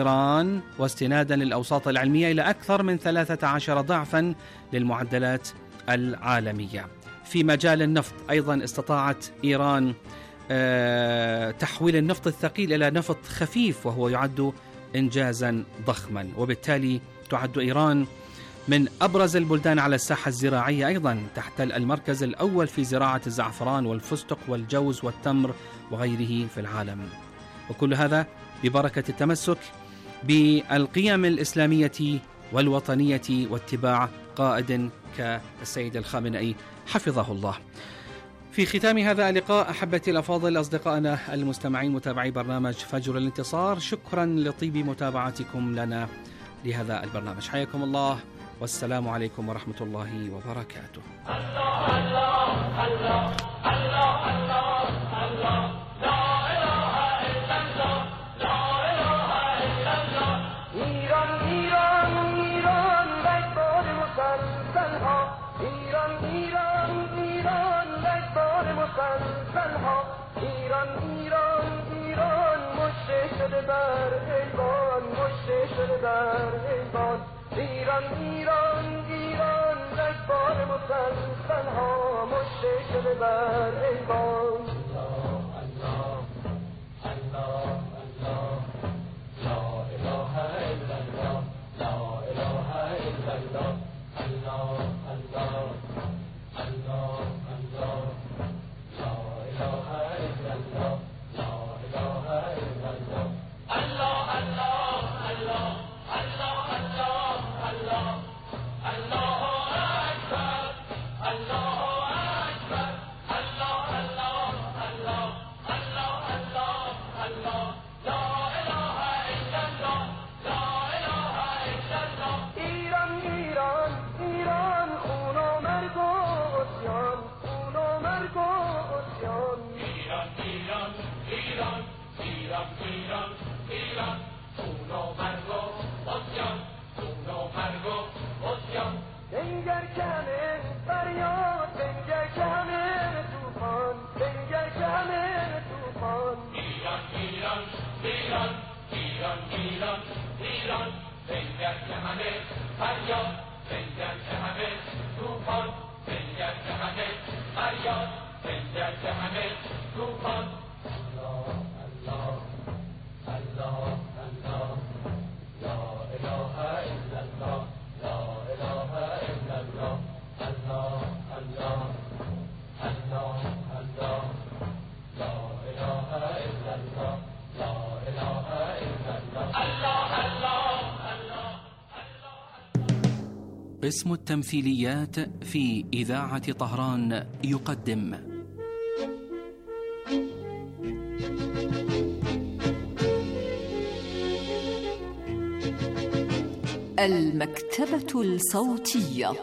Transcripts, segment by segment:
إيران واستنادا للأوساط العلمية إلى أكثر من 13 ضعفا للمعدلات العالمية. في مجال النفط أيضا استطاعت إيران تحويل النفط الثقيل إلى نفط خفيف، وهو يعد إنجازا ضخما، وبالتالي تعد إيران من أبرز البلدان على الساحة الزراعية. أيضا تحتل المركز الأول في زراعة الزعفران والفستق والجوز والتمر وغيره في العالم، وكل هذا ببركة التمسك بالقيم الإسلامية والوطنية واتباع قائد كالسيد الخامنئي حفظه الله. في ختام هذا اللقاء أحبتي الأفاضل، أصدقائنا المستمعين متابعي برنامج فجر الانتصار، شكرا لطيب متابعتكم لنا لهذا البرنامج. حياكم الله والسلام عليكم ورحمة الله وبركاته. الله الله الله الله الله الله لا إله إلا الله لا إله إلا الله. إيران إيران إيران لشکر مسلسل ها، إيران إيران إيران لشکر مسلسل ها، إيران إيران إيران مشت شده بر ایوان، مشت شده بر ایوان. ایران ایران ایران لشکر مسلسل ها، مشت شده بر ایوان. الله الله الله لا اله الا الله لا اله الا الله الله الله الله الله لا اله الا الله لا اله الا الله الله الله الله الله الله الله الله أكبر الله أكبر الله الله الله الله الله الله لا إله إلا الله لا إله إلا الله. ایران ایران ایران خون و مرگ و عصیان، خون و مرگ و عصیان. ایران ایران ایران ایران ایران ایران خون و مرگ و عصیان، خون و مرگ و عصیان. بنگر کمه فریاد، بنگر کمه طوفان، بنگر کمه طوفان. ایران ایران ایران ایران ایران ایران بنگر کمه فریاد، بنگر کمه طوفان، بنگر کمه فریاد، بنگر کمه طوفان. الله الله الله الله لا إله إلا الله لا إله إلا الله الله الله الله الله لا إله إلا الله لا إله إلا الله الله الله الله. اسم التمثيليات في إذاعة طهران يقدم المكتبة الصوتية.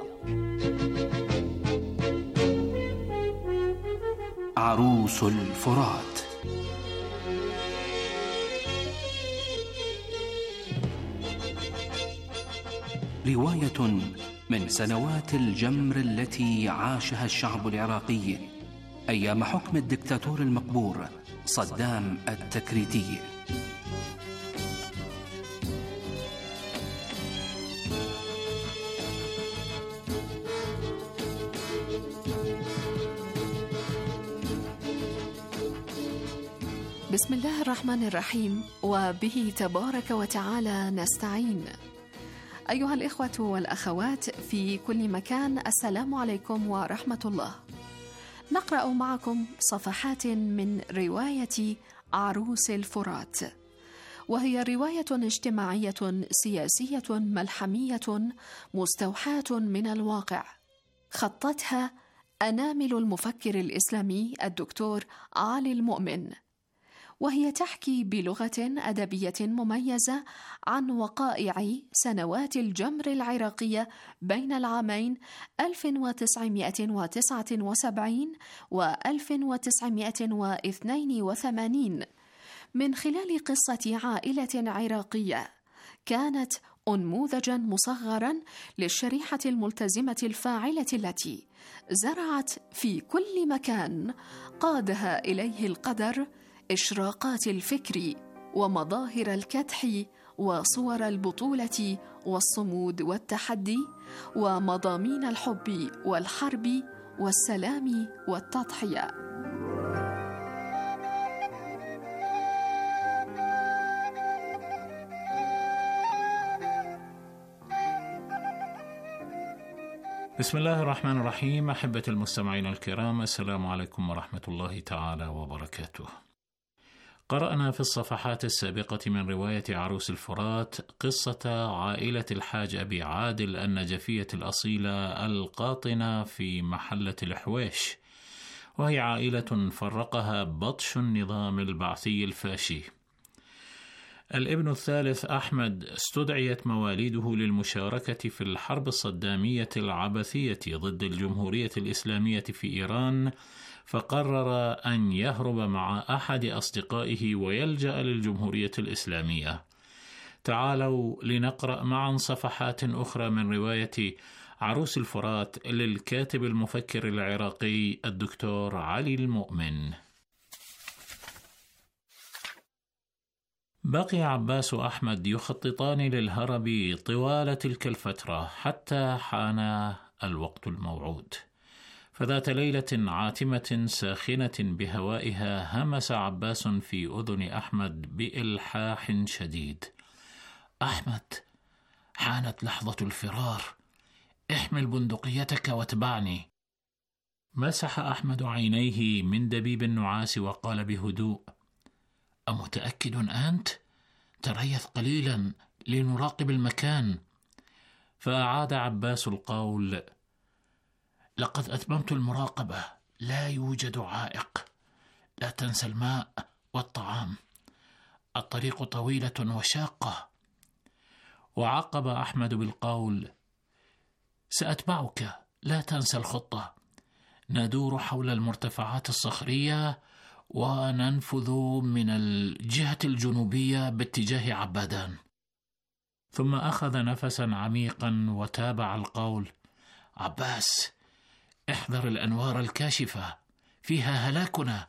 عروس الفرات. رواية من سنوات الجمر التي عاشها الشعب العراقي أيام حكم الدكتاتور المقبور صدام التكريتي. بسم الله الرحمن الرحيم، وبه تبارك وتعالى نستعين. أيها الإخوة والأخوات في كل مكان، السلام عليكم ورحمة الله. نقرأ معكم صفحات من رواية عروس الفرات، وهي رواية اجتماعية سياسية ملحمية مستوحاة من الواقع، خطتها أنامل المفكر الإسلامي الدكتور علي المؤمن، وهي تحكي بلغة أدبية مميزة عن وقائع سنوات الجمر العراقية بين العامين 1979 و 1982 من خلال قصة عائلة عراقية كانت أنموذجا مصغرا للشريحة الملتزمة الفاعلة التي زرعت في كل مكان قادها إليه القدر إشراقات الفكر ومظاهر الكدح وصور البطولة والصمود والتحدي، ومضامين الحب والحرب والسلام والتضحية. بسم الله الرحمن الرحيم. أحبة المستمعين الكرام، السلام عليكم ورحمة الله تعالى وبركاته. قرأنا في الصفحات السابقة من رواية عروس الفرات قصة عائلة الحاج أبي عادل النجفية الأصيلة القاطنة في محلة الحويش، وهي عائلة فرقها بطش النظام البعثي الفاشي. الابن الثالث أحمد استدعيت مواليده للمشاركة في الحرب الصدامية العبثية ضد الجمهورية الإسلامية في إيران، فقرر أن يهرب مع أحد أصدقائه ويلجأ للجمهورية الإسلامية. تعالوا لنقرأ معا صفحات أخرى من رواية عروس الفرات للكاتب المفكر العراقي الدكتور علي المؤمن. بقي عباس وأحمد يخططان للهرب طوال تلك الفترة حتى حان الوقت الموعود. فذات ليلة عاتمة ساخنة بهوائها همس عباس في أذن أحمد بإلحاح شديد: أحمد، حانت لحظة الفرار، احمل بندقيتك واتبعني. مسح أحمد عينيه من دبيب النعاس وقال بهدوء: أمتأكد أنت؟ تريث قليلا لنراقب المكان. فأعاد عباس القول: لقد أتممت المراقبة، لا يوجد عائق. لا تنسى الماء والطعام، الطريق طويلة وشاقة. وعقب أحمد بالقول: سأتبعك، لا تنسى الخطة. ندور حول المرتفعات الصخرية وننفذ من الجهة الجنوبية باتجاه عبادان. ثم أخذ نفسا عميقا وتابع القول: عباس، احذر الأنوار الكاشفة، فيها هلاكنا.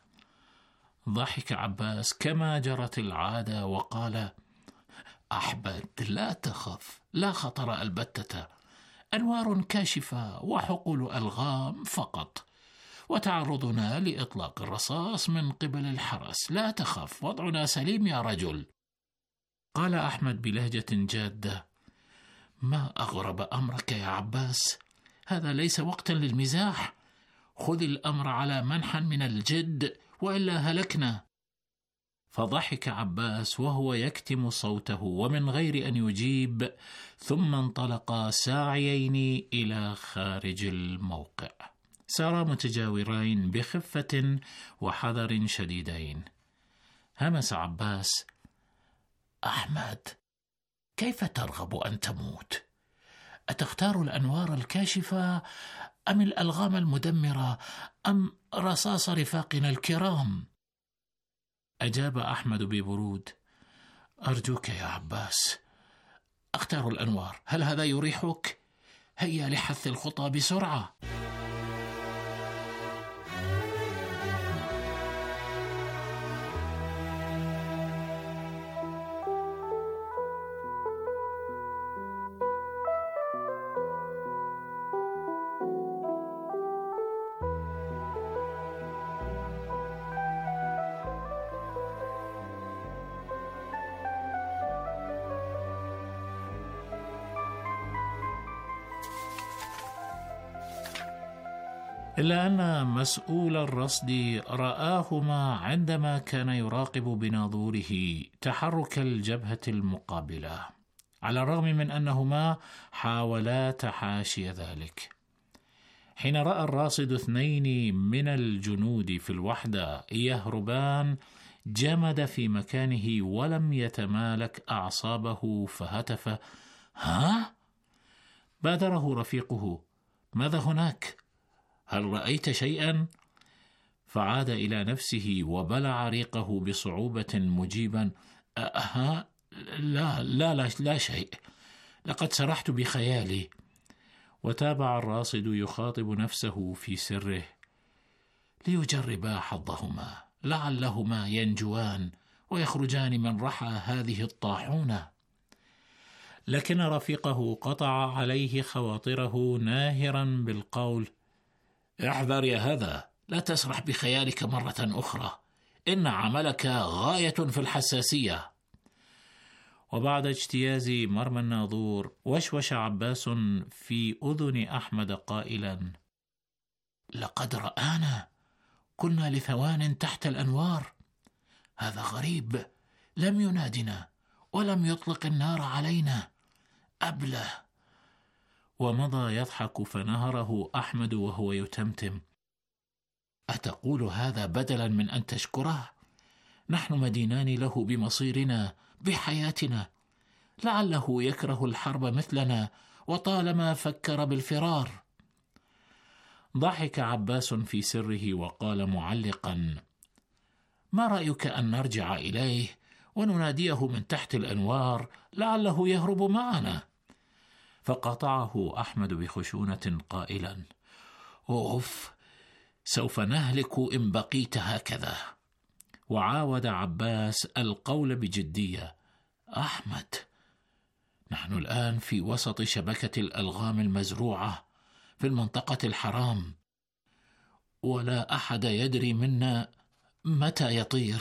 ضحك عباس كما جرت العادة وقال: أحمد، لا تخف، لا خطر البتة، أنوار كاشفة وحقول ألغام فقط، وتعرضنا لإطلاق الرصاص من قبل الحرس. لا تخف، وضعنا سليم يا رجل. قال أحمد بلهجة جادة: ما أغرب أمرك يا عباس، هذا ليس وقتا للمزاح، خذ الأمر على منحى من الجد وإلا هلكنا. فضحك عباس وهو يكتم صوته ومن غير أن يجيب، ثم انطلقا ساعيين إلى خارج الموقع. سارا متجاورين بخفة وحذر شديدين. همس عباس: أحمد، كيف ترغب أن تموت؟ أتختار الأنوار الكاشفة أم الألغام المدمرة أم رصاص رفاقنا الكرام؟ أجاب أحمد ببرود: أرجوك يا عباس، أختار الأنوار، هل هذا يريحك؟ هيا لحث الخطى بسرعة. إلا أن مسؤول الرصد رآهما عندما كان يراقب بناظوره تحرك الجبهة المقابلة، على الرغم من أنهما حاولا تحاشي ذلك. حين رأى الراصد 2 من الجنود في الوحدة يهربان، جمد في مكانه ولم يتمالك أعصابه فهتف: ها؟ بادره رفيقه: ماذا هناك؟ هل رأيت شيئا؟ فعاد إلى نفسه وبلع ريقه بصعوبة مجيبا: لا شيء، لقد سرحت بخيالي. وتابع الراصد يخاطب نفسه في سره: ليجربا حظهما، لعلهما ينجوان ويخرجان من رحى هذه الطاحونة. لكن رفيقه قطع عليه خواطره ناهرا بالقول: احذر يا هذا، لا تسرح بخيالك مرة أخرى، إن عملك غاية في الحساسية. وبعد اجتياز مرمى الناظور وشوش عباس في أذن أحمد قائلا: لقد رآنا، كنا لثوان تحت الأنوار، هذا غريب، لم ينادنا ولم يطلق النار علينا، أبله. ومضى يضحك، فنهره أحمد وهو يتمتم: أتقول هذا بدلا من أن تشكره؟ نحن مدينان له بمصيرنا بحياتنا، لعله يكره الحرب مثلنا وطالما فكر بالفرار. ضحك عباس في سره وقال معلقا: ما رأيك أن نرجع إليه ونناديه من تحت الأنوار، لعله يهرب معنا؟ فقاطعه أحمد بخشونة قائلا: أوف، سوف نهلك إن بقيت هكذا. وعاود عباس القول بجدية: أحمد، نحن الآن في وسط شبكة الألغام المزروعة في المنطقة الحرام، ولا أحد يدري منا متى يطير.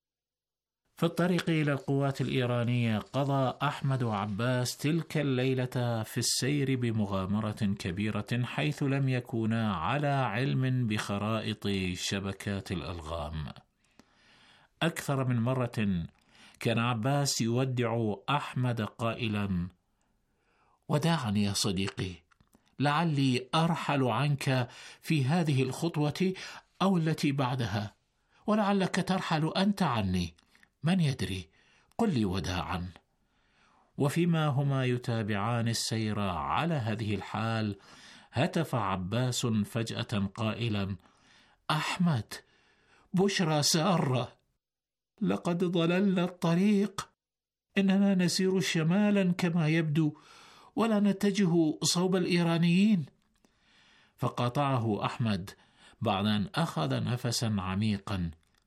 في الطريق إلى القوات الإيرانية قضى أحمد وعباس تلك الليلة في السير بمغامرة كبيرة، حيث لم يكونا على علم بخرائط شبكات الألغام. أكثر من مرة كان عباس يودع أحمد قائلا: وداعا يا صديقي، لعلي أرحل عنك في هذه الخطوة أو التي بعدها، ولعلك ترحل أنت عني، من يدري، قل لي وداعا. وفيما هما يتابعان السير على هذه الحال، هتف عباس فجأة قائلا: أحمد، بشرى سارة، لقد ضللنا الطريق، إننا نسير شمالا كما يبدو، ولا نتجه صوب الإيرانيين. فقاطعه أحمد بعد أن أخذ نفسا عميقا: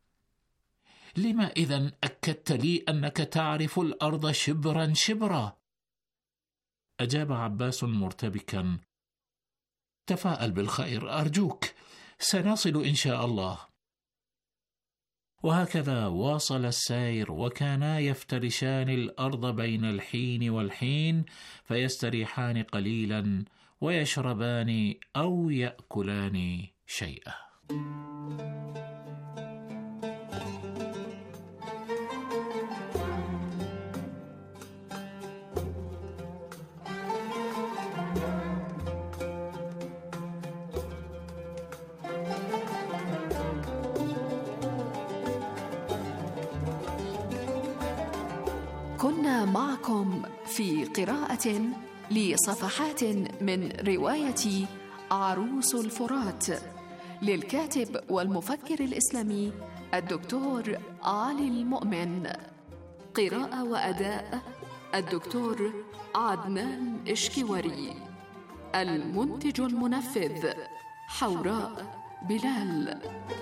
لما إذن أكدت لي أنك تعرف الأرض شبرا شبرا؟ أجاب عباس مرتبكا: تفاءل بالخير أرجوك، سنصل إن شاء الله. وهكذا واصل السير، وكانا يفترشان الأرض بين الحين والحين، فيستريحان قليلا ويشربان أو يأكلان شيئا. كنا معكم في قراءة لصفحات من رواية عروس الفرات للكاتب والمفكر الإسلامي الدكتور علي المؤمن. قراءة وأداء الدكتور عدنان إشكواري. المنتج المنفذ حوراء بلال.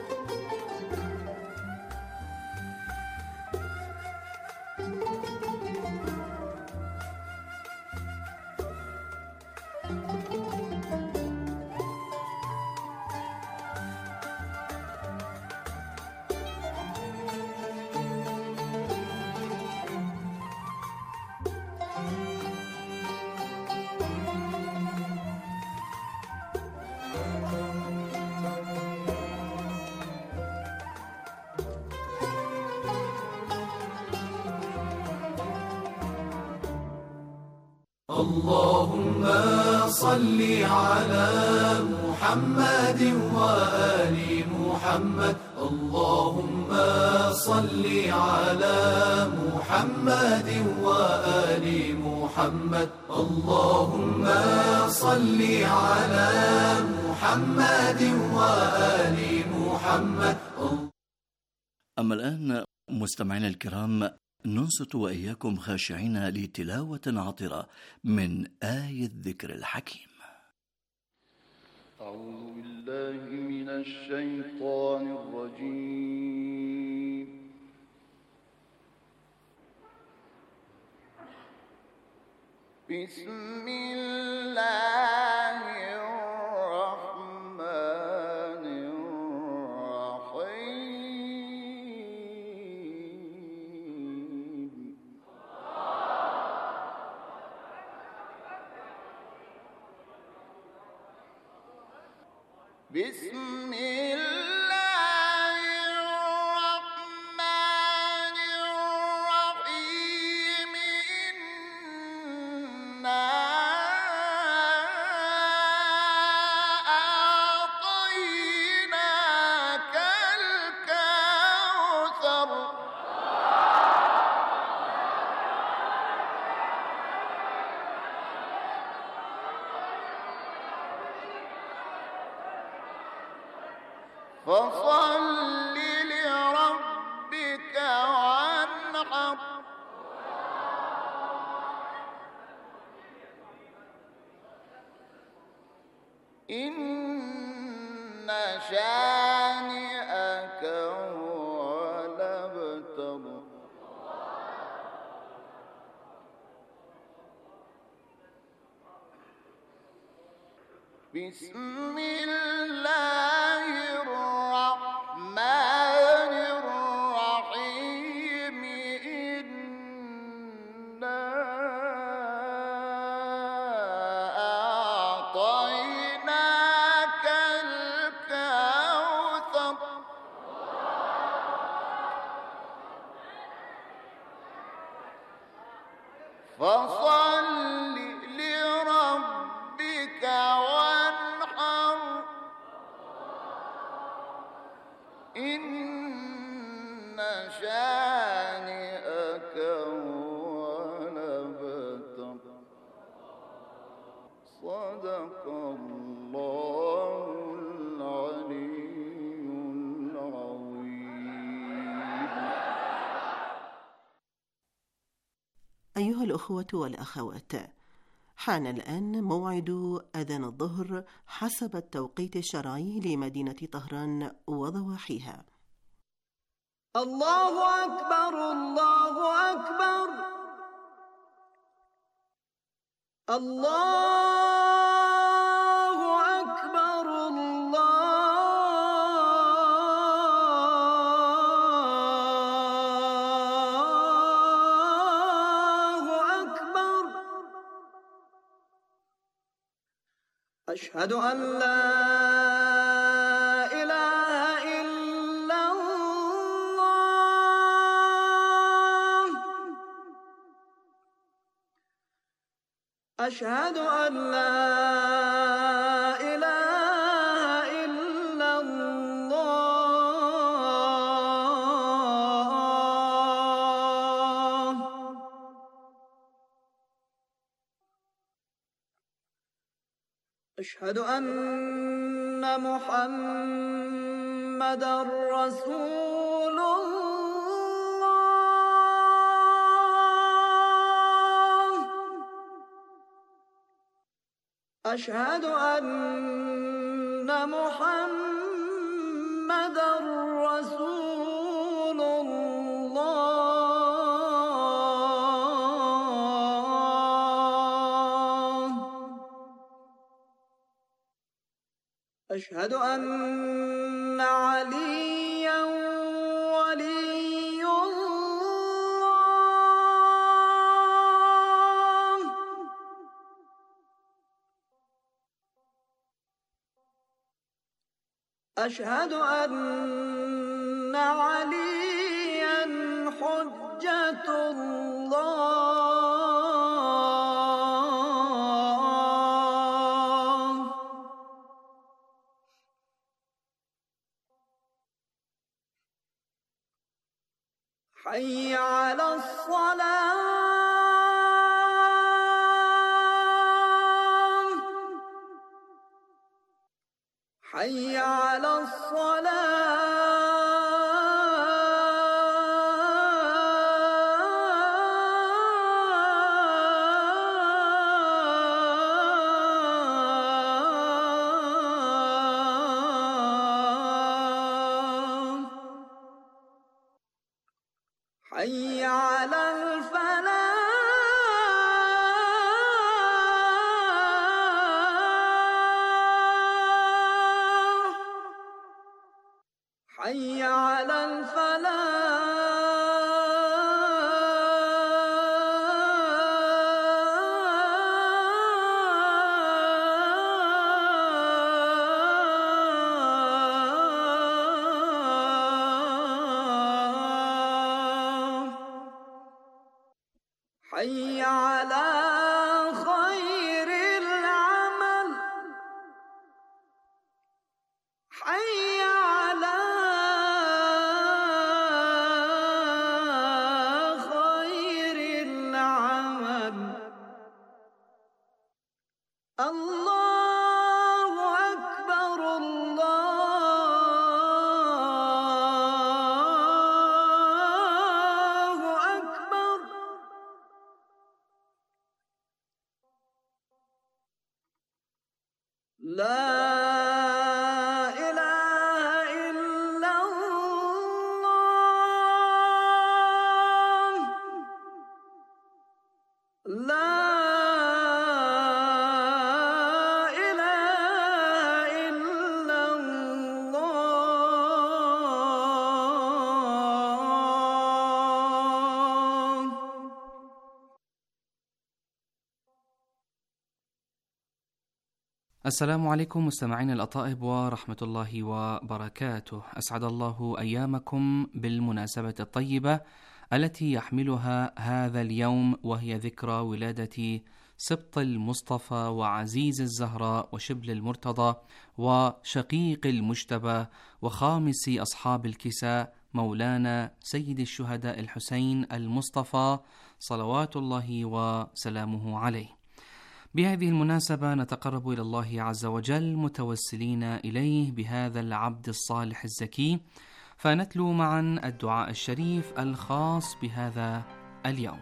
اللهم صل على محمد وآل محمد. اللهم صل على محمد وآل محمد. اللهم صل على محمد وآل محمد. أما الآن مستمعينا الكرام، ننصت وإياكم خاشعين لتلاوة عطرة من آية الذكر الحكيم. أعوذ بالله من الشيطان الرجيم. بسم الله الرحمن الرحيم. بسم الله الرحمن الرحيم. إنا أعطيناك الكوثر. فصل لربك وانحر. إن شانئك هو الأبتر. بسم الله الرحمن الرحيم. إنا أعطيناك الكوثر. فصل لربك وانحر. إن شانئك هو الأبتر. صدق الله العلي العظيم. أيها الأخوة والأخوات، حان الآن موعد أذان الظهر حسب التوقيت الشرعي لمدينة طهران وضواحيها. الله أكبر الله أكبر الله أكبر الله أكبر. أشهد أن لا إله إلا الله. أشهد أن لا إله إلا الله. أشهد أن محمدًا رسول الله. أشهد أن محمدًا رسول الله. أشهد أن عليًّا ولي الله. أشهد أن عليًّا حجة الله. حي على الصلاة. حي على الصلاة. حي على الفلاح. حي على الفلاح حي على خير العمل حي على خير العمل الله أكبر الله أكبر لا إله إلا الله لا إله إلا الله. السلام عليكم مستمعين الأطائب ورحمة الله وبركاته. أسعد الله أيامكم بالمناسبة الطيبة التي يحملها هذا اليوم، وهي ذكرى ولادة سبط المصطفى وعزيز الزهراء وشبل المرتضى وشقيق المجتبى وخامس أصحاب الكساء مولانا سيد الشهداء الحسين المصطفى صلوات الله وسلامه عليه. بهذه المناسبة نتقرب إلى الله عز وجل متوسلين إليه بهذا العبد الصالح الزكي، فنتلو معا الدعاء الشريف الخاص بهذا اليوم.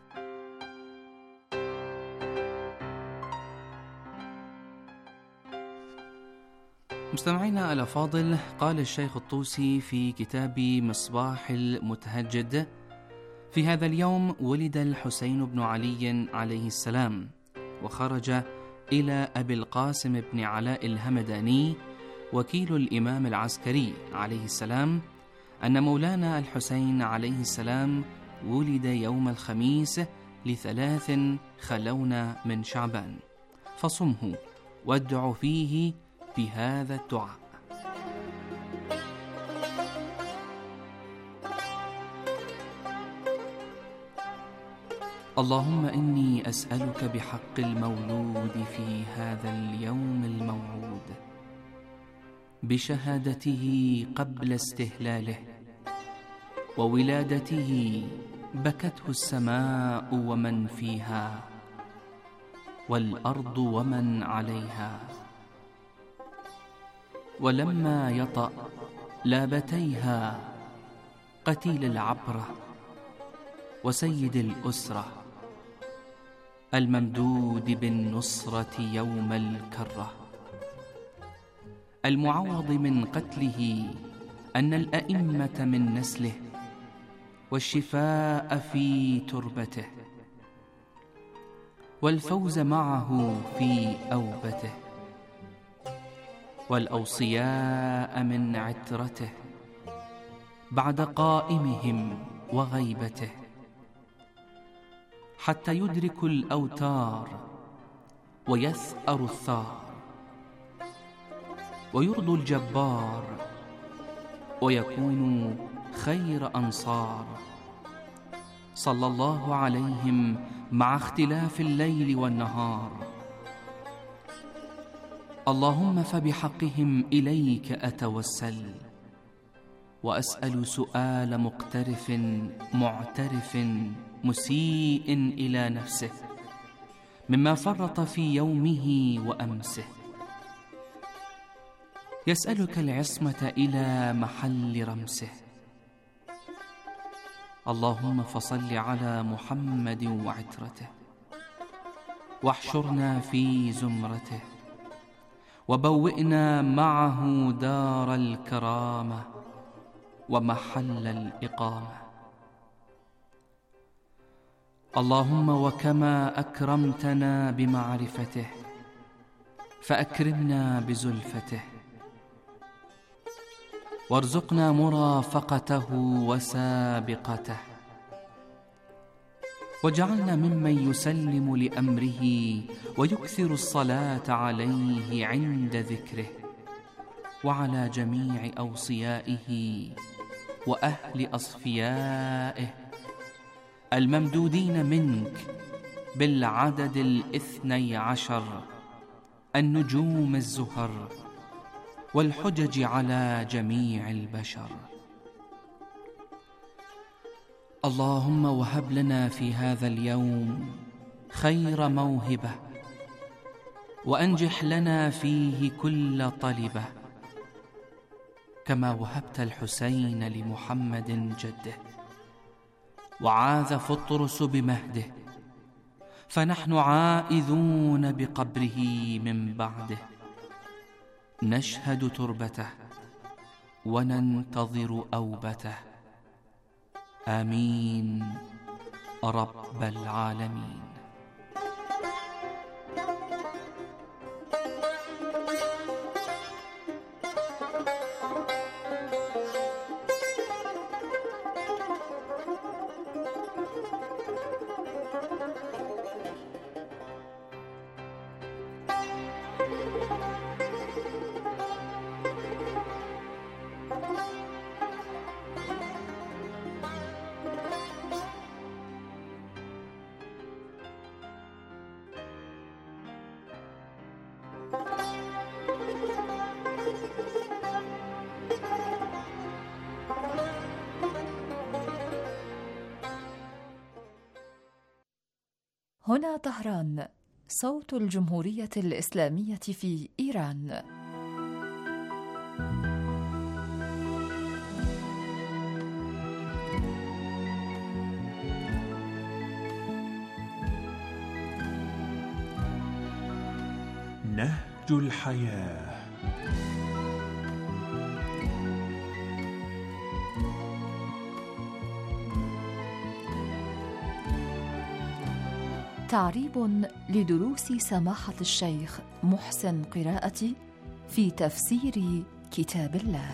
مستمعينا الأفاضل، قال الشيخ الطوسي في كتاب مصباح المتهجد: في هذا اليوم ولد الحسين بن علي عليه السلام، وخرج إلى أبي القاسم بن علاء الهمداني وكيل الإمام العسكري عليه السلام أن مولانا الحسين عليه السلام ولد يوم الخميس ل3 خلون من شعبان، فصمه وادع فيه بهذا الدعاء: اللهم إني أسألك بحق المولود في هذا اليوم الموعود بشهادته قبل استهلاله وولادته بكته السماء ومن فيها والأرض ومن عليها، ولما يطأ لابتيها قتيل العبرة وسيد الأسرة الممدود بالنصرة يوم الكرة، المعوض من قتله أن الأئمة من نسله والشفاء في تربته والفوز معه في أوبته والأوصياء من عترته بعد قائمهم وغيبته، حتى يدرك الأوتار ويثأر الثار ويرضي الجبار ويكون خير أنصار، صلى الله عليهم مع اختلاف الليل والنهار. اللهم فبحقهم إليك أتوسل، وأسأل سؤال مقترف معترف مسيء إلى نفسه مما فرط في يومه وأمسه، يسألك العصمة إلى محل رمسه. اللهم فصل على محمد وعترته، واحشرنا في زمرته، وبوئنا معه دار الكرامة ومحل الإقامة. اللهم وكما أكرمتنا بمعرفته فأكرمنا بزلفته، وارزقنا مرافقته وسابقته، واجعلنا ممن يسلم لأمره ويكثر الصلاة عليه عند ذكره وعلى جميع أوصيائه وأهل أصفيائه الممدودين منك بالعدد 12، النجوم الزهر والحجج على جميع البشر. اللهم وهب لنا في هذا اليوم خير موهبة، وأنجح لنا فيه كل طلبة، كما وهبت الحسين لمحمد جده، وعاذ فطرس بمهده، فنحن عائذون بقبره من بعده، نشهد تربته وننتظر أوبته. آمين رب العالمين. هنا طهران، صوت الجمهورية الإسلامية في إيران. نهج الحياة. تعريب لدروس سماحة الشيخ محسن قراءتي في تفسير كتاب الله.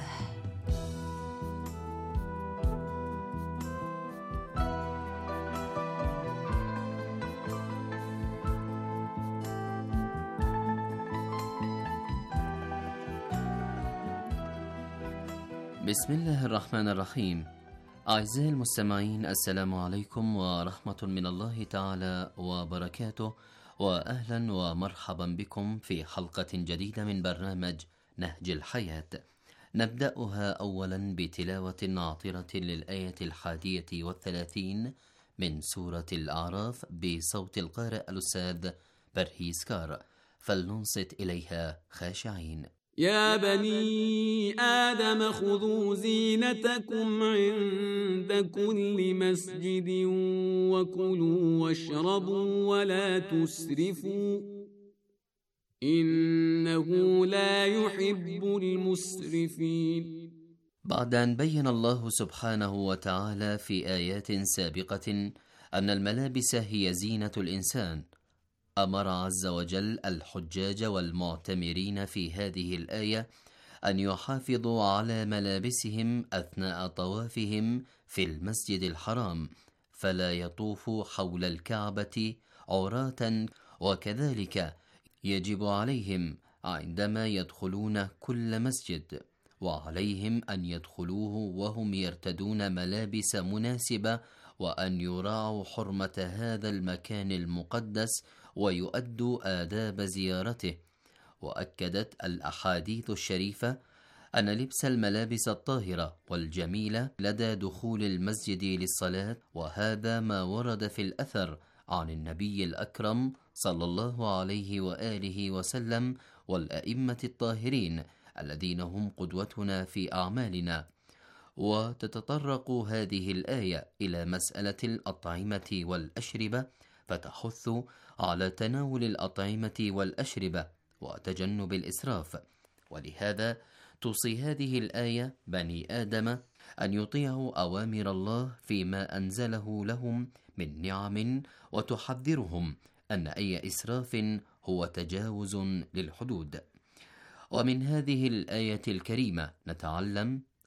بسم الله الرحمن الرحيم. أعزائي المستمعين، السلام عليكم ورحمة من الله تعالى وبركاته، وأهلا ومرحبا بكم في حلقة جديدة من برنامج نهج الحياة. نبدأها أولا بتلاوة عاطرة للآية 31 من سورة الأعراف بصوت القارئ الأستاذ برهيس كار، فلننصت إليها خاشعين. يا بني آدم خذوا زينتكم عند كل مسجد وكلوا واشربوا ولا تسرفوا إنه لا يحب المسرفين. بعد أن بين الله سبحانه وتعالى في آيات سابقة أن الملابس هي زينة الإنسان، أمر عز وجل الحجاج والمعتمرين في هذه الآية أن يحافظوا على ملابسهم أثناء طوافهم في المسجد الحرام، فلا يطوفوا حول الكعبة عراة، وكذلك يجب عليهم عندما يدخلون كل مسجد وعليهم أن يدخلوه وهم يرتدون ملابس مناسبة، وأن يراعوا حرمة هذا المكان المقدس ويؤدوا آداب زيارته. وأكدت الأحاديث الشريفة أن لبس الملابس الطاهرة والجميلة لدى دخول المسجد للصلاة، وهذا ما ورد في الأثر عن النبي الأكرم صلى الله عليه وآله وسلم والأئمة الطاهرين الذين هم قدوتنا في أعمالنا. وتتطرق هذه الآية إلى مسألة الأطعمة والأشربة، فتحث على تناول الأطعمة والأشربة وتجنب الإسراف، ولهذا توصي هذه الآية بني آدم أن يطيعوا أوامر الله فيما أنزله لهم من نعم، وتحذرهم أن أي إسراف هو تجاوز للحدود. ومن هذه الآية الكريمة نتعلم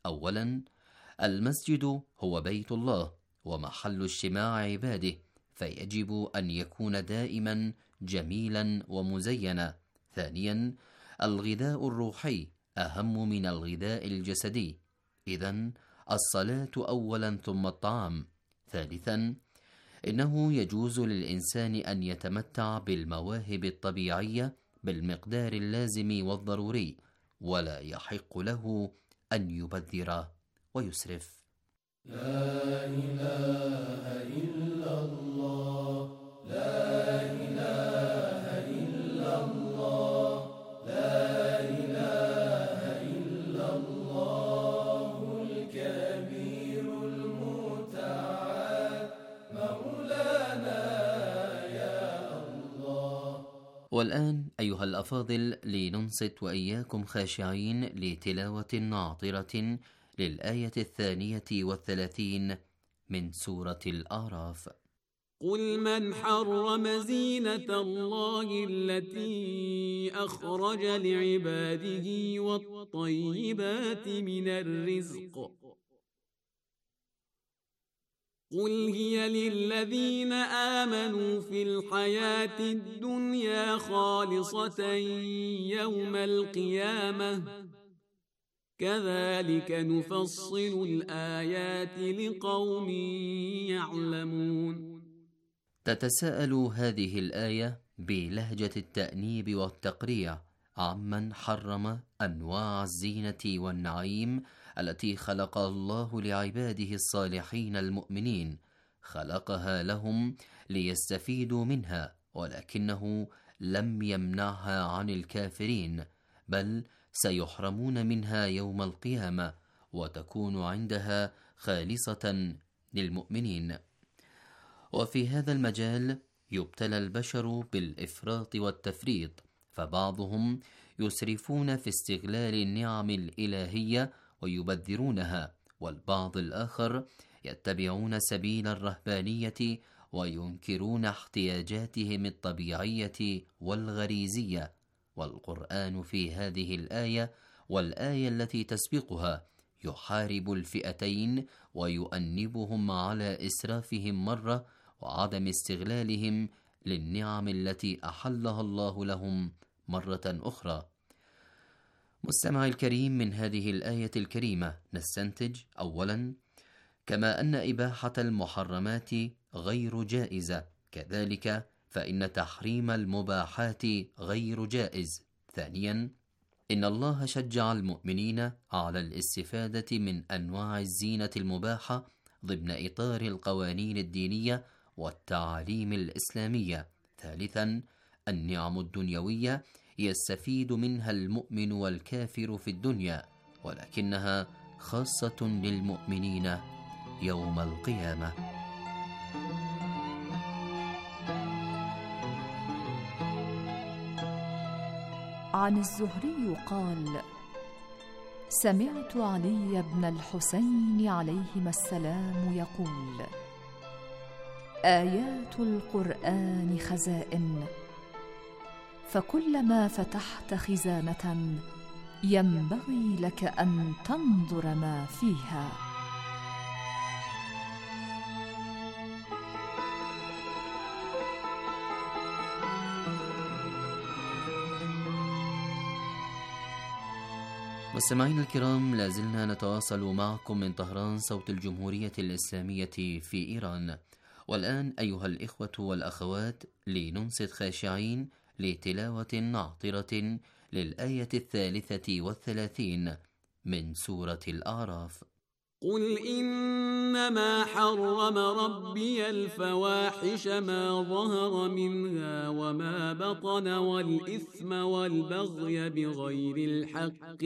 أولا، المسجد هو بيت الله ومحل اجتماع عباده، فيجب أن يكون دائما جميلا ومزينا. ثانيا، الغذاء الروحي أهم من الغذاء الجسدي، إذن الصلاة أولا ثم الطعام. ثالثا، إنه يجوز للإنسان أن يتمتع بالمواهب الطبيعية بالمقدار اللازم والضروري، ولا يحق له أن يبذر ويسرف. لا إله إلا الله، لا إله إلا الله، لا إله إلا الله الكبير المتعال مولانا يا الله. والآن أيها الأفاضل، لننصت وإياكم خاشعين لتلاوة عاطرة للآية 32 من سورة الأعراف. قل من حرم زينة الله التي أخرج لعباده والطيبات من الرزق، قل هي للذين آمنوا في الحياة الدنيا خالصة يوم القيامة، كذلك نفصل الآيات لقوم يعلمون. تتساءل هذه الآية بلهجة التأنيب والتقريع عمن حرم أنواع الزينة والنعيم التي خلقها الله لعباده الصالحين المؤمنين، خلقها لهم ليستفيدوا منها، ولكنه لم يمنعها عن الكافرين، بل سيحرمون منها يوم القيامة، وتكون عندها خالصة للمؤمنين. وفي هذا المجال يبتلى البشر بالإفراط والتفريط، فبعضهم يسرفون في استغلال النعم الإلهية ويبذرونها، والبعض الآخر يتبعون سبيل الرهبانية وينكرون احتياجاتهم الطبيعية والغريزية. والقرآن في هذه الآية والآية التي تسبقها يحارب الفئتين ويؤنبهم على إسرافهم مرة وعدم استغلالهم للنعم التي أحلها الله لهم مرة أخرى. مستمعي الكريم، من هذه الآية الكريمة نستنتج أولا، كما أن إباحة المحرمات غير جائزة، كذلك فإن تحريم المباحات غير جائز. ثانيا، إن الله شجع المؤمنين على الاستفادة من أنواع الزينة المباحة ضمن إطار القوانين الدينية والتعاليم الإسلامية. ثالثا، النعم الدنيوية يستفيد منها المؤمن والكافر في الدنيا، ولكنها خاصة للمؤمنين يوم القيامة. عن الزهري قال: سمعت علي بن الحسين عليهما السلام يقول: آيات القرآن خزائن، فكلما فتحت خزانة ينبغي لك أن تنظر ما فيها. مستمعينا الكرام، لازلنا نتواصل معكم من طهران، صوت الجمهورية الإسلامية في إيران. والآن أيها الإخوة والأخوات، لننصت خاشعين لتلاوة عاطرة للآية 33 من سورة الأعراف. قل إنما حرم ربي الفواحش ما ظهر منها وما بطن والإثم والبغي بغير الحق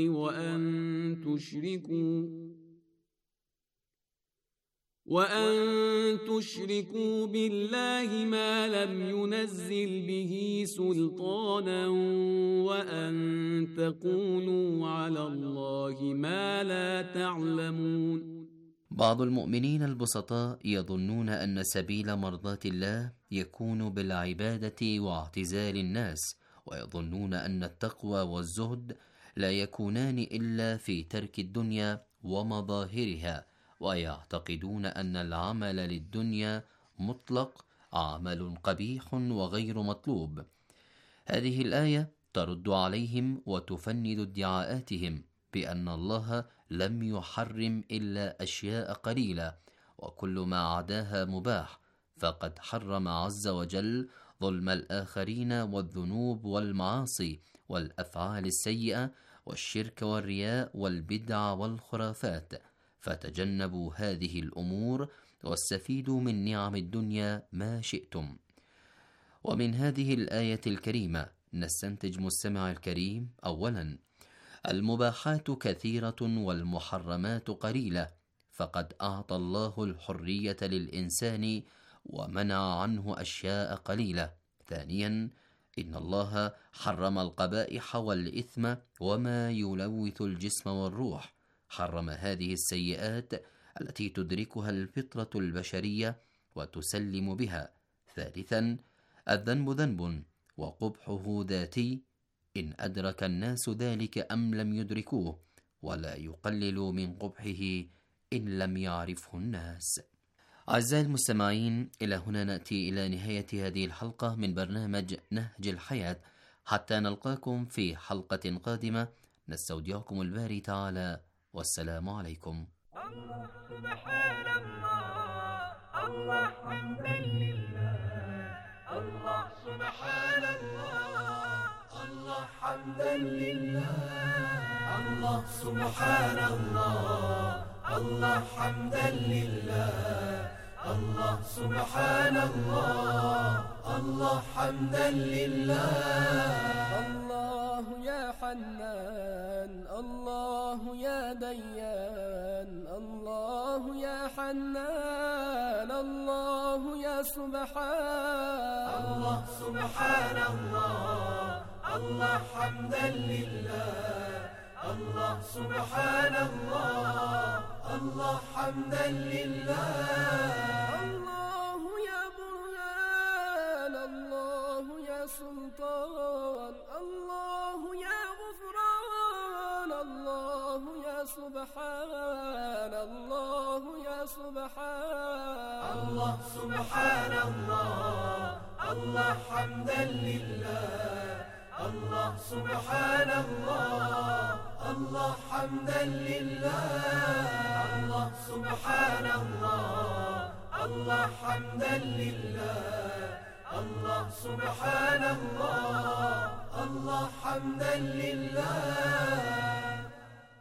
وأن تشركوا بالله ما لم ينزل به سلطانا وأن تقولوا على الله ما لا تعلمون. بعض المؤمنين البسطاء يظنون أن سبيل مرضاة الله يكون بالعبادة واعتزال الناس، ويظنون أن التقوى والزهد لا يكونان إلا في ترك الدنيا ومظاهرها، ويعتقدون أن العمل للدنيا مطلق عمل قبيح وغير مطلوب. هذه الآية ترد عليهم وتفند ادعاءاتهم بأن الله لم يحرم إلا أشياء قليلة، وكل ما عداها مباح، فقد حرم عز وجل ظلم الآخرين والذنوب والمعاصي والأفعال السيئة والشرك والرياء والبدع والخرافات، فتجنبوا هذه الأمور واستفيدوا من نعم الدنيا ما شئتم. ومن هذه الآية الكريمة نستنتج مستمع الكريم: أولا، المباحات كثيرة والمحرمات قليلة، فقد أعطى الله الحرية للإنسان ومنع عنه أشياء قليلة. ثانيا، إن الله حرم القبائح والإثم وما يلوث الجسم والروح، حرم هذه السيئات التي تدركها الفطرة البشرية وتسلم بها. ثالثا، الذنب ذنب وقبحه ذاتي، إن أدرك الناس ذلك أم لم يدركوه، ولا يقللوا من قبحه إن لم يعرفه الناس. أعزائي المستمعين، إلى هنا نأتي إلى نهاية هذه الحلقة من برنامج نهج الحياة. حتى نلقاكم في حلقة قادمة، نستودعكم الباري تعالى، والسلام عليكم. الله سبحان الله، الله حمدا لله، الله سبحان الله، الله حمدا لله، الله سبحان الله، الله حمدا لله، الله سبحان الله، الله حمدا لله. الله يا حنان، الله يا ديان، الله يا حنان، الله يا سبحان. الله سبحان الله، الله حمدا لله، الله سبحان الله، الله حمدا لله. الله يا برهان، الله يا سلطان، الله يا غفران، الله يا سبحان، الله يا سبحان. الله سبحان الله، الله حمدا لله، الله سبحان الله، الله حمدا لله. الله سبحان الله، الله حمدا لله، الله سبحان الله، الله حمدا لله.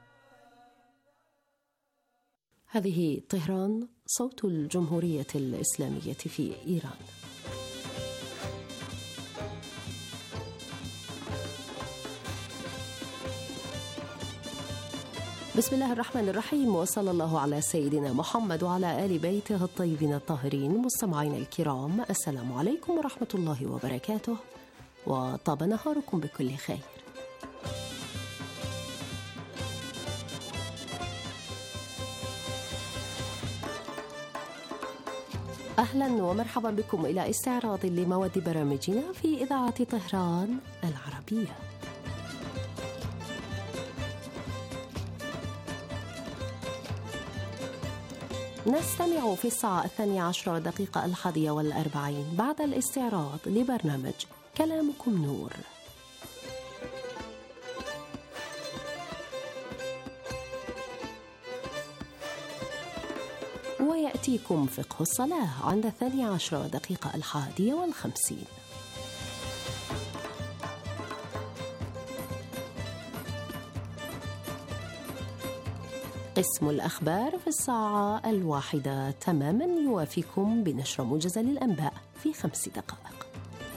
هذه طهران، صوت الجمهورية الإسلامية في إيران. بسم الله الرحمن الرحيم، وصلى الله على سيدنا محمد وعلى آل بيته الطيبين الطاهرين. مستمعين الكرام، السلام عليكم ورحمة الله وبركاته، وطاب نهاركم بكل خير. أهلا ومرحبا بكم إلى استعراض لمواد برامجنا في إذاعة طهران العربية. نستمع في الساعة 12:40 بعد الاستعراض لبرنامج كلامكم نور. ويأتيكم فقه الصلاة عند 12:50. قسم الأخبار في الساعة 1 تماما يوافيكم بنشر موجز للأنباء في 5 دقائق.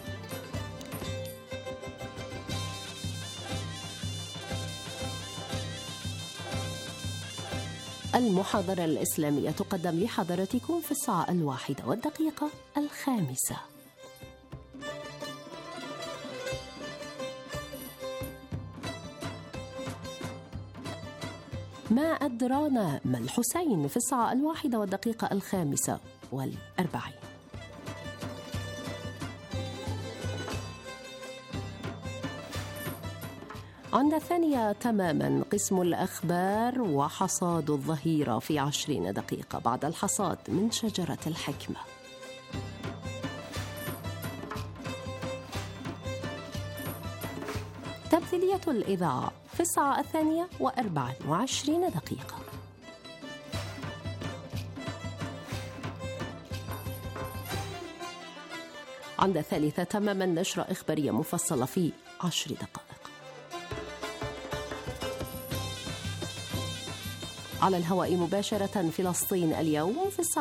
المحاضرة الإسلامية تقدم لحضراتكم في الساعة 1:05. ما أدرانا ما الحسين في الساعة 1:45. عند 2 تماما قسم الأخبار وحصاد الظهيرة في 20 دقيقة بعد الحصاد من شجرة الحكمة. تمثيلية الإذاعة في 2:24 دقيقة. عند 3 تماما نشرة إخبارية مفصلة في 10 دقائق. على الهواء مباشرة فلسطين اليوم في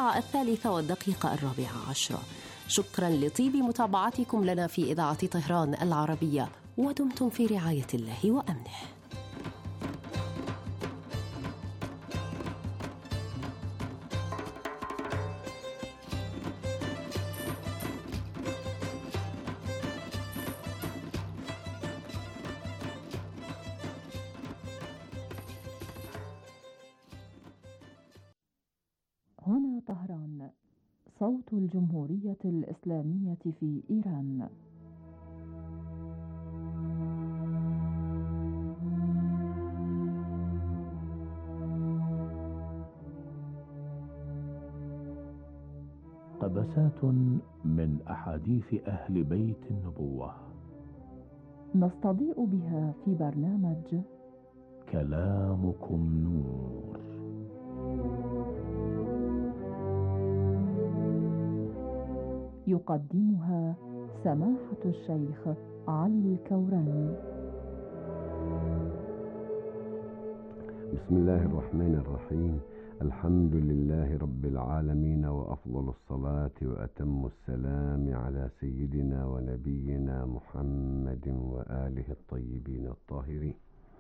3:04. شكرا لطيب متابعتكم لنا في إذاعة طهران العربية، ودمتم في رعاية الله وأمنه. هنا طهران، صوت الجمهورية الإسلامية في إيران. قبسات من أحاديث أهل بيت النبوة نستضيء بها في برنامج كلامكم نور. يقدمها سماحة الشيخ علي الكوراني. بسم الله الرحمن الرحيم. الحمد لله رب العالمين، وأفضل الصلاة وأتم السلام على سيدنا ونبينا محمد وآله الطيبين الطاهرين.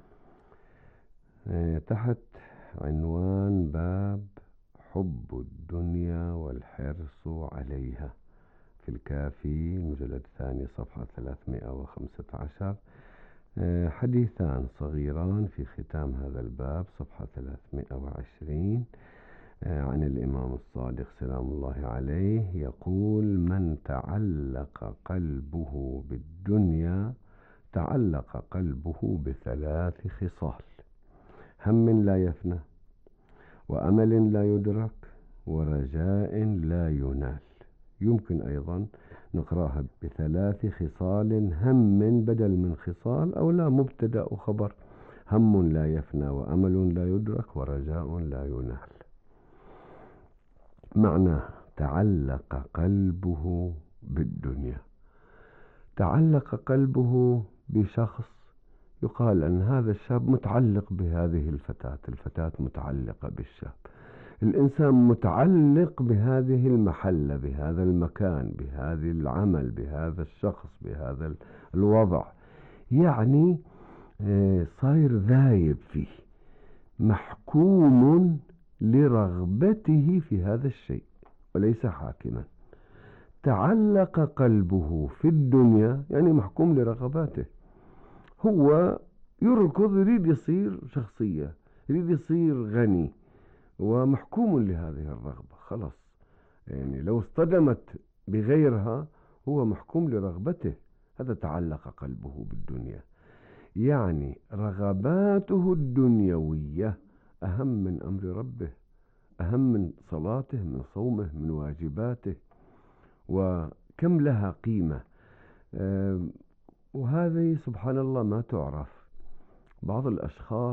تحت عنوان باب حب الدنيا والحرص عليها في الكافي المجلد الثاني صفحة 315 حديثان صغيران في ختام هذا الباب صفحة 320 عن الإمام الصادق سلام الله عليه يقول: من تعلق قلبه بالدنيا تعلق قلبه ب3 خصال: هم لا يفنى، وأمل لا يدرك، ورجاء لا ينال. يمكن أيضا نقرأها ب3 خصال هم بدل من خصال، أو لا، مبتدأ وخبر: هم لا يفنى، وأمل لا يدرك، ورجاء لا ينال. معنى تعلق قلبه بالدنيا: تعلق قلبه بشخص، يقال أن هذا الشاب متعلق بهذه الفتاة متعلقة بالشاب، الإنسان متعلق بهذه المحلة، بهذا المكان، بهذا العمل، بهذا الشخص، بهذا الوضع، يعني صاير ذايب فيه، محكوم لرغبته في هذا الشيء وليس حاكما. تعلق قلبه في الدنيا يعني محكوم لرغباته، هو يركض، يريد يصير شخصية، يريد يصير غني، ومحكوم لهذه الرغبة. خلاص، يعني لو اصطدمت بغيرها هو محكوم لرغبته. هذا تعلق قلبه بالدنيا، يعني رغباته الدنيوية أهم من أمر ربه، أهم من صلاته، من صومه، من واجباته، وكم لها قيمة. وهذه سبحان الله ما تعرف. بعض الأشخاص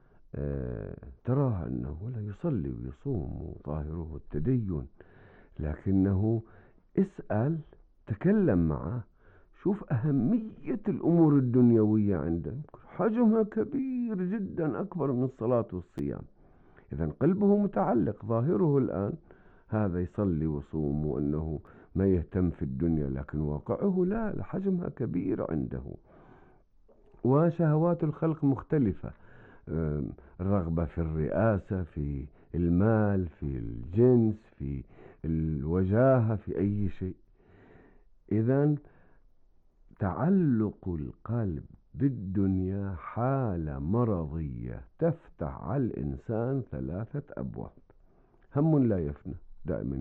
تراه أنه لا يصلي ويصوم وظاهره التدين، لكنه اسأل، تكلم معه، شوف أهمية الأمور الدنيوية عنده، حجمها كبير جدا، أكبر من الصلاة والصيام. إذن قلبه متعلق، ظاهره الآن هذا يصلي وصوم وأنه ما يهتم في الدنيا، لكن واقعه لا، حجمها كبير عنده. وشهوات الخلق مختلفة، الرغبة في الرئاسة، في المال، في الجنس، في الوجاهة، في أي شيء. إذن تعلق القلب بالدنيا حالة مرضية تفتح على الإنسان 3 أبواب. هم لا يفنى، دائما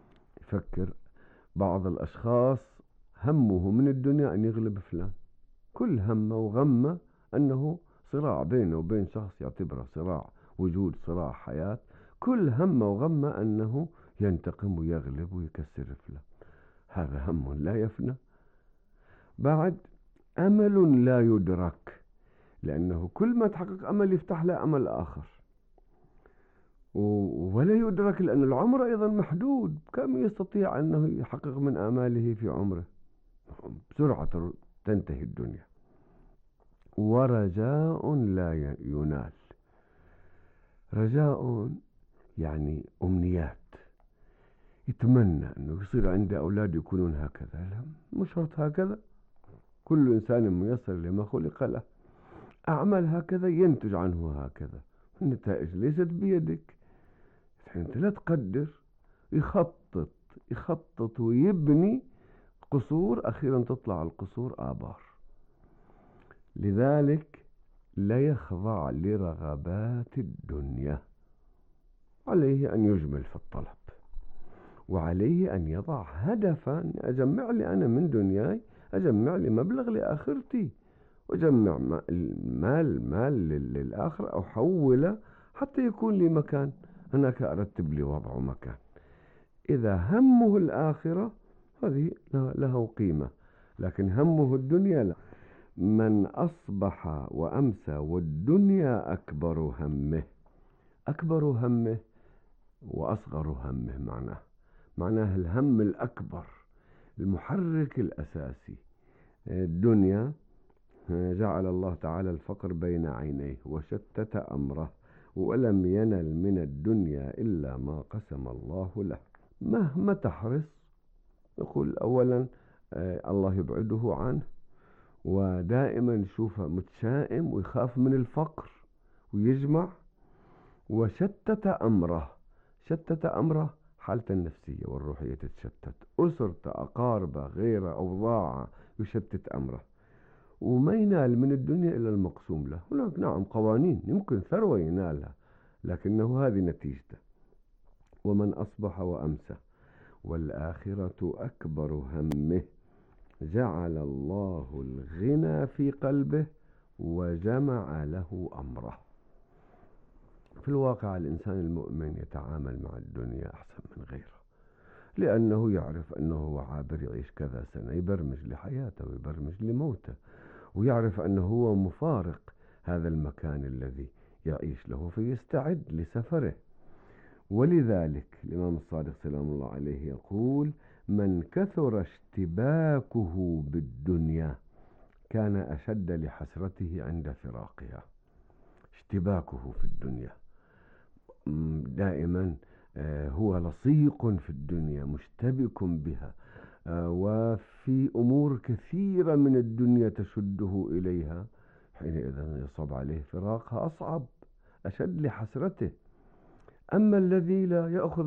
يفكر. بعض الأشخاص همه من الدنيا أن يغلب فلان، كل همه وغمه أنه صراع بينه وبين شخص يعتبره صراع وجود، صراع حياة، كل همه وغمه أنه ينتقم ويغلب ويكسر فله. هذا هم لا يفنى. بعد أمل لا يدرك، لأنه كل ما تحقق أمل يفتح له أمل آخر، ولا يدرك لأن العمر أيضا محدود. كم يستطيع أنه يحقق من آماله في عمره؟ بسرعة تنتهي الدنيا. ورجاء لا ينال. رجاء يعني أمنيات، يتمنى أنه يصير عنده أولاد يكونون هكذا. لا، مش شرط هكذا، كل إنسان ميسر لما خلق له. أعمل هكذا ينتج عنه هكذا. النتائج ليست بيدك. أنت لا تقدر، يخطط ويبني قصور، أخيرا تطلع القصور آبار. لذلك لا يخضع لرغبات الدنيا، عليه أن يجمل في الطلب، وعليه أن يضع هدفا. أجمع لي أنا من دنياي، أجمع لي مبلغ لآخرتي، وأجمع مال للآخرة، أحوله حتى يكون لي مكان هناك، أرتب لي وضع مكان. إذا همه الآخرة هذه له قيمة، لكن همه الدنيا لا. من أصبح وأمسى والدنيا أكبر همه وأصغر همه، معناه الهم الأكبر، المحرك الأساسي. الدنيا جعل الله تعالى الفقر بين عينيه وشتت أمره، ولم ينل من الدنيا إلا ما قسم الله له. مهما تحرص، يقول أولا الله يبعده عنه، ودائما شوفه متشائم ويخاف من الفقر ويجمع. وشتت أمره، حالته النفسية والروحية تتشتت، أسرته، أقاربه، غيره، أوضاعه، يشتت أمره، وما ينال من الدنيا إلا المقسوم له. هناك نعم قوانين، يمكن ثروة ينالها، لكنه هذه نتيجته. ومن أصبح وأمسى والآخرة أكبر همه جعل الله الغنى في قلبه وجمع له أمره. في الواقع الإنسان المؤمن يتعامل مع الدنيا أحسن من غيره، لأنه يعرف أنه هو عابر، يعيش كذا سنة، يبرمج لحياته ويبرمج لموته، ويعرف أنه هو مفارق هذا المكان الذي يعيش له، فيستعد لسفره. ولذلك الإمام الصادق سلام الله عليه يقول: من كثر اشتباكه بالدنيا كان أشد لحسرته عند فراقها. اشتباكه في الدنيا دائما هو لصيق في الدنيا، مشتبك بها، وفي أمور كثيرة من الدنيا تشده إليها، حينئذ يصعب عليه فراقها، أصعب، أشد لحسرته. أما الذي لا يأخذ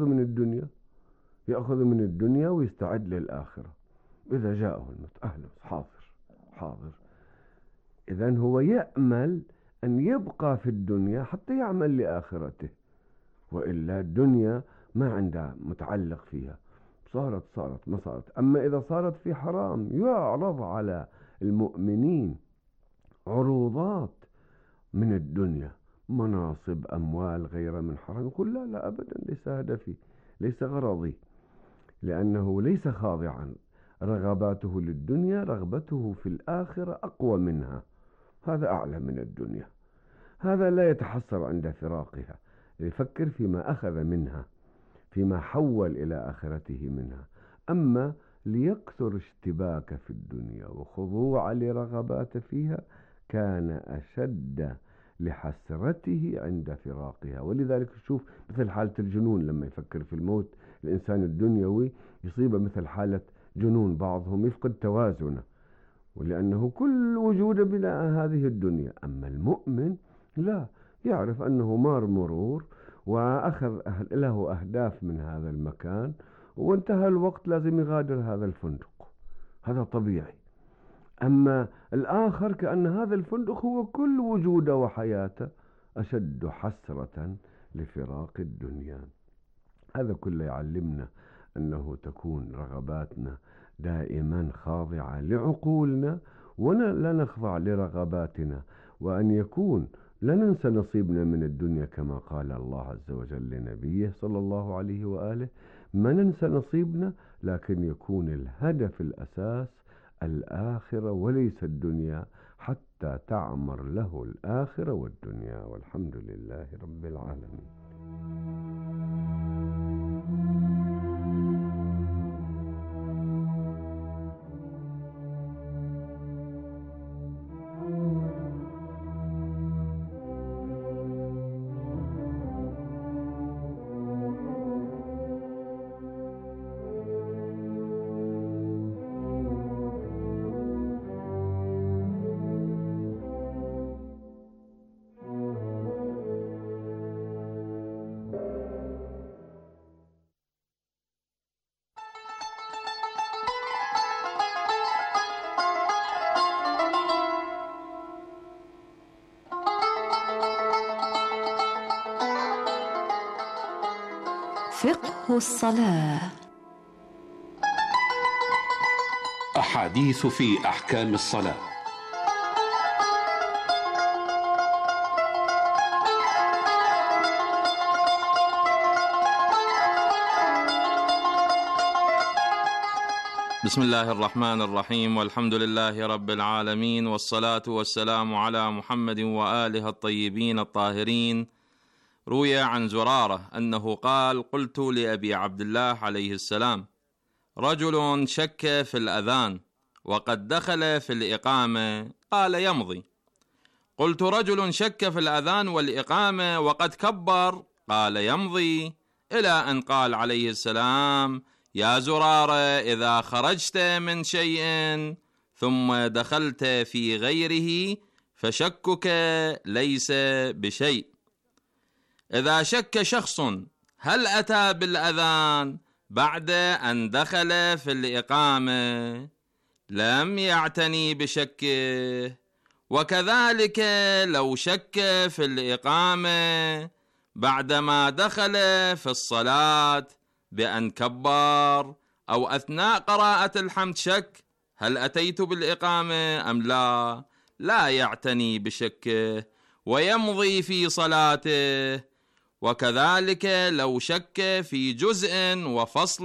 من الدنيا ويستعد للآخرة، إذا جاءه الموت أهلا حاضر. إذن هو يأمل أن يبقى في الدنيا حتى يعمل لآخرته، وإلا الدنيا ما عنده متعلق فيها، صارت ما صارت. أما إذا صارت في حرام، يعرض على المؤمنين عروضات من الدنيا، مناصب، أموال، غير من حرام، يقول لا أبدا، ليس هدفي، ليس غرضي، لأنه ليس خاضعا. رغباته للدنيا، رغبته في الآخرة أقوى منها، هذا أعلى من الدنيا. هذا لا يتحسر عند فراقها، يفكر فيما أخذ منها، فيما حول إلى آخرته منها. أما ليكثر اشتباك في الدنيا وخضوع لرغبات فيها كان أشد لحسرته عند فراقها. ولذلك شوف مثل حالة الجنون، لما يفكر في الموت الإنسان الدنيوي يصيبه مثل حالة جنون، بعضهم يفقد توازنه، ولأنه كل وجوده بلا هذه الدنيا. أما المؤمن لا، يعرف أنه مار مرور وأخذ له أهداف من هذا المكان، وانتهى الوقت لازم يغادر هذا الفندق، هذا طبيعي. أما الآخر كأن هذا الفندق هو كل وجوده وحياته، أشد حسرة لفراق الدنيا. هذا كله يعلمنا أنه تكون رغباتنا دائما خاضعة لعقولنا ولا نخضع لرغباتنا، وأن يكون لا ننسى نصيبنا من الدنيا كما قال الله عز وجل لنبيه صلى الله عليه وآله: ما ننسى نصيبنا، لكن يكون الهدف الأساس الآخرة وليس الدنيا، حتى تعمر له الآخرة والدنيا. والحمد لله رب العالمين. فقه الصلاة. أحاديث في أحكام الصلاة. بسم الله الرحمن الرحيم، والحمد لله رب العالمين، والصلاة والسلام على محمد وآله الطيبين الطاهرين. روي عن زرارة أنه قال: قلت لأبي عبد الله عليه السلام: رجل شك في الأذان وقد دخل في الإقامة، قال: يمضي. قلت: رجل شك في الأذان والإقامة وقد كبر، قال: يمضي. إلى أن قال عليه السلام: يا زرارة، إذا خرجت من شيء ثم دخلت في غيره فشكك ليس بشيء. إذا شك شخص هل أتى بالأذان بعد أن دخل في الإقامة لم يعتني بشكه، وكذلك لو شك في الإقامة بعدما دخل في الصلاة بأن كبر أو أثناء قراءة الحمد شك هل أتيت بالإقامة أم لا يعتني بشكه ويمضي في صلاته. وكذلك لو شك في جزء وفصل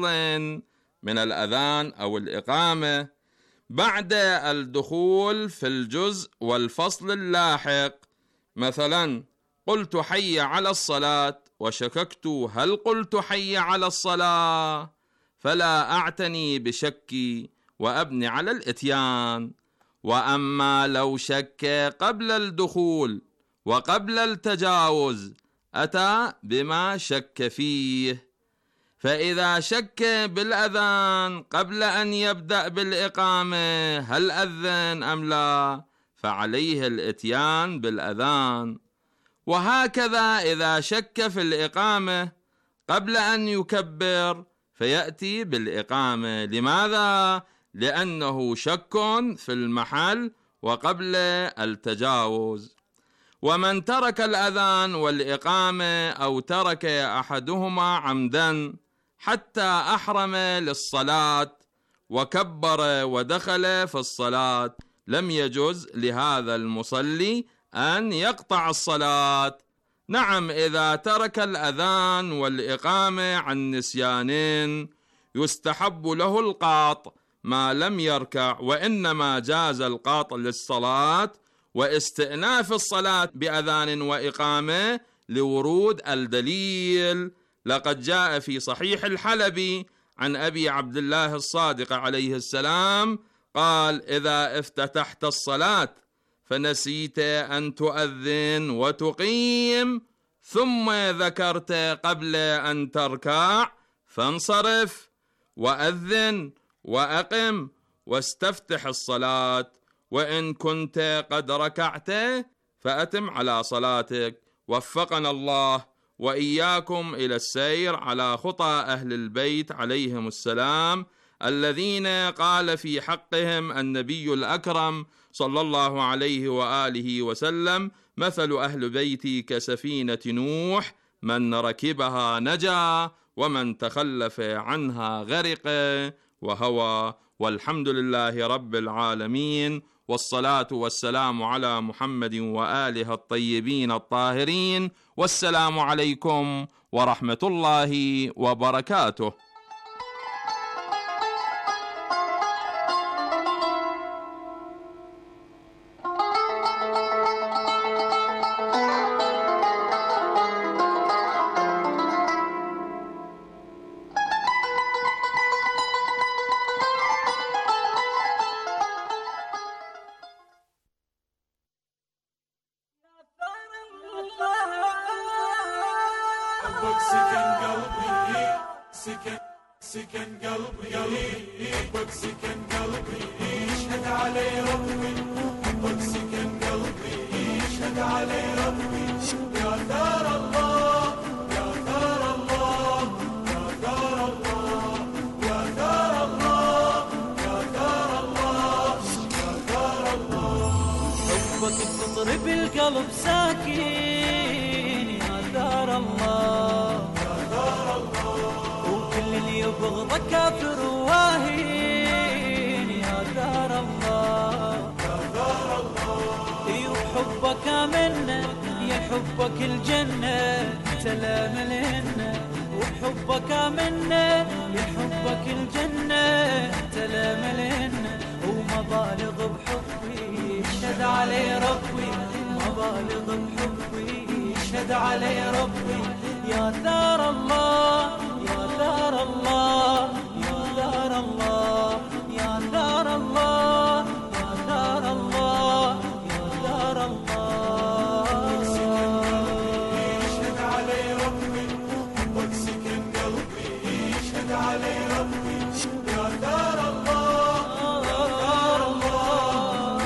من الأذان أو الإقامة بعد الدخول في الجزء والفصل اللاحق، مثلا قلت حي على الصلاة وشككت هل قلت حي على الصلاة، فلا أعتني بشكي وأبني على الإتيان. وأما لو شك قبل الدخول وقبل التجاوز أتى بما شك فيه. فإذا شك بالأذان قبل أن يبدأ بالإقامة هل أذن أم لا، فعليه الإتيان بالأذان. وهكذا إذا شك في الإقامة قبل أن يكبر فيأتي بالإقامة. لماذا؟ لأنه شك في المحل وقبل التجاوز. ومن ترك الأذان والإقامة أو ترك أحدهما عمدا حتى أحرم للصلاة وكبر ودخل في الصلاة لم يجوز لهذا المصلي أن يقطع الصلاة. نعم، إذا ترك الأذان والإقامة عن نسيان يستحب له القاط ما لم يركع، وإنما جاز القاط للصلاة واستئناف الصلاة بأذان وإقامة لورود الدليل. لقد جاء في صحيح الحلبي عن أبي عبد الله الصادق عليه السلام قال: إذا افتتحت الصلاة فنسيت أن تؤذن وتقيم ثم ذكرت قبل أن تركع فانصرف وأذن وأقم واستفتح الصلاة، وإن كنت قد ركعت فأتم على صلاتك. وفقنا الله وإياكم إلى السير على خطى أهل البيت عليهم السلام الذين قال في حقهم النبي الأكرم صلى الله عليه وآله وسلم: مثل أهل بيتي كسفينة نوح، من ركبها نجا ومن تخلف عنها غرق وهوى. والحمد لله رب العالمين، والصلاة والسلام على محمد وآله الطيبين الطاهرين، والسلام عليكم ورحمة الله وبركاته. حبك سكن قلبي، سكن قلبي، حبك سكن قلبي، اشهد علي ربي، حبك سكن قلبي، اشهد علي ربي، يا ثار الله، يا ثار الله، يا ثار الله، يا ثار الله، يا ثار الله، يا ثار الله. حبك تطرب القلب ساكن يا ثار الله، يا ثار الله، وكل اللي يبغضك كافر واهين يا ثار الله، يا ثار الله. وحبك منا يا حبك الجنة سلام لنا، وحبك منا يا حبك الجنة سلام لنا، ومبالغ بحبي شهد علي ربي، مبالغ بحبي شهد علي ربي، يا ثار الله، يا ثار الله، يا ثار الله، يا ثار الله، يا ثار الله، يا ثار الله. اشهد علي ربي، حبك سكن قلبي، اشهد علي ربي، يا ثار الله، يا ثار الله،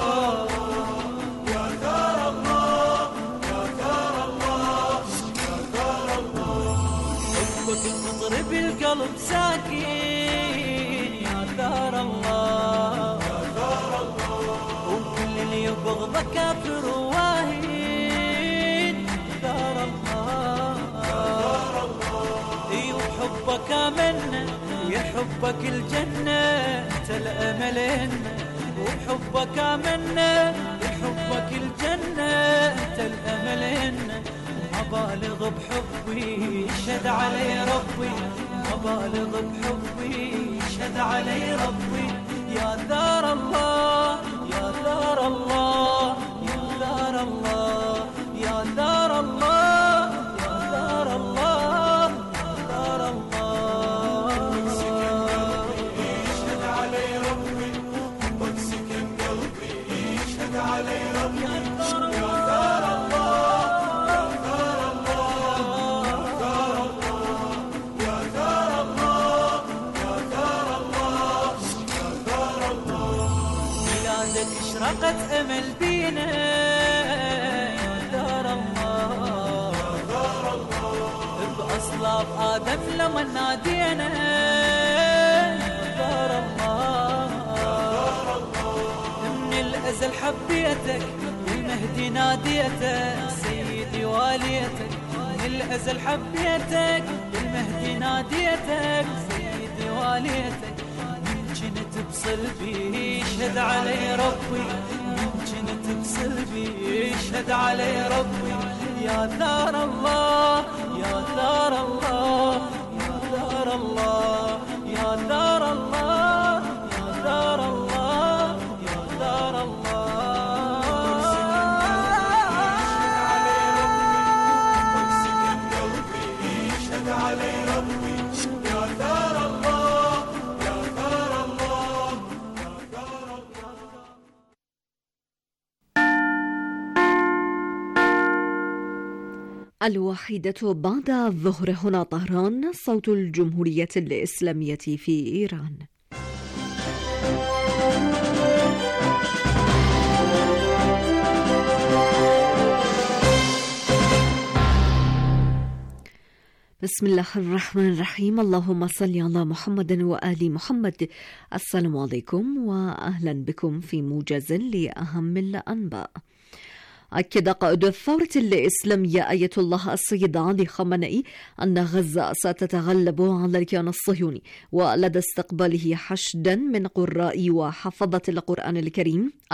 يا ثار الله، يا ثار الله، يا ثار الله. حبك تطرب القلب ساكن يا ثار الله، يا ثار الله، وكل اللي يبغضك كافر واهين ثار الله، يا ثار الله. وحبك منا يا حبك الجنة الأمل إنا، وحبك منا يا حبك الجنة الأمل إنا، مبالغ بحبي شهد علي ربي، مبالغ بحبي شهد علي ربي، يا ثار الله، يا ثار الله، يا ثار الله، يا ثار الله، يا ثار الله، يا ثار الله. اشهد علي ربي، حبك سكن قلبي، اشهد علي ربي، يا ثار الله، يا ثار الله، يا ثار الله، يا ثار الله، يا ثار الله. ميلادك اشرقت امل بينا يا ثار الله، يا ثار الله، باصلاب ادم لما نادينا يا ثار الله، يا ثار الله. من الازل حبيتك والمهدي ناديتك سيدي واليتك، من الازل حبيتك والمهدي ناديتك سيدي واليتك، من جنت بصلبي شهد علي ربي، من جنت بصلبي شهد علي ربي، يا ثار الله، يا ثار الله، يا ثار الله، يا ثار الله، يا ثار الله، يا ثار الله. حبك سكن قلبي، اشهد علي ربي، يا ثار الله، يا ثار الله، يا ثار الله. الواحدة بعد الظهر هنا طهران، صوت الجمهورية الإسلامية في إيران. بسم الله الرحمن الرحيم، اللهم صل على محمد وآل محمد. السلام عليكم وأهلا بكم في موجز لأهم الأنباء. أكد قائد الثورة الإسلامية آية الله السيد علي خامنئي أن غزة ستتغلب على الكيان الصهيوني، ولدى استقباله حشدا من قراء وحفظة القرآن الكريم